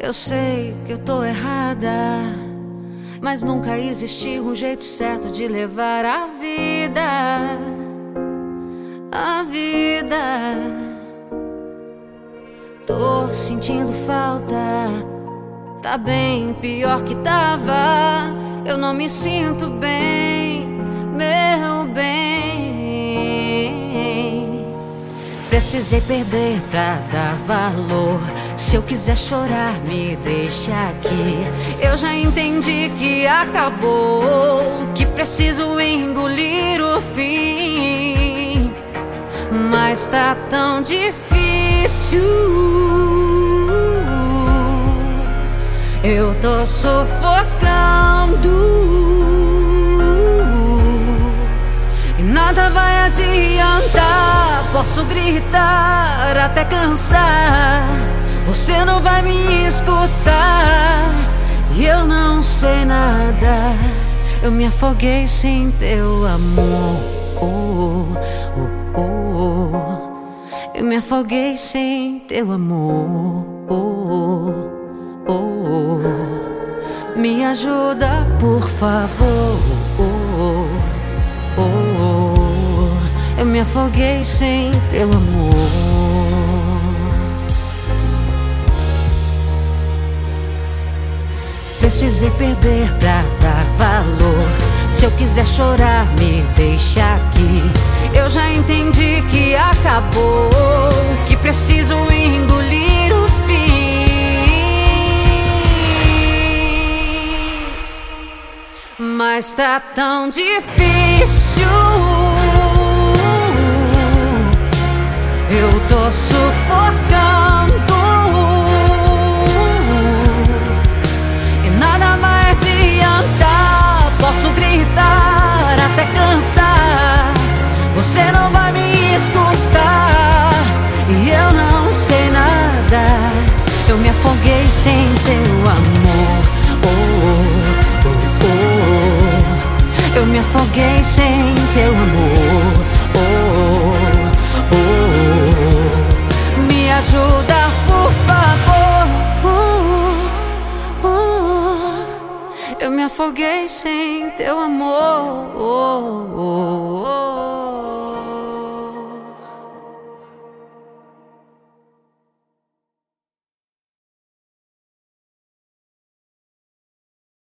Eu sei que eu tô errada, mas nunca existiu um jeito certo de levar a vida. A vida. Tô sentindo falta, tá bem pior que tava. Eu não me sinto bem, meu bem. Precisei perder pra dar valor. Se eu quiser chorar, me deixa aqui. Eu já entendi que acabou, que preciso engolir o fim. Mas tá tão difícil, eu tô sufocando e nada vai adiantar. Posso gritar até cansar, você não vai me escutar. E eu não sei nada, eu me afoguei sem teu amor. Eu me afoguei sem teu amor. Me ajuda, por favor. Eu me afoguei sem teu amor. Precisei perder pra dar valor. Se eu quiser chorar, me deixa aqui. Eu já entendi que acabou, que preciso engolir o fim. Mas tá tão difícil, eu tô sufocando e nada vai adiantar. Posso gritar até cansar, você não vai me escutar. E eu não sei nada, eu me afoguei sem teu amor. Eu me afoguei sem teu amor. Me ajuda, por favor. Eu me afoguei sem teu amor.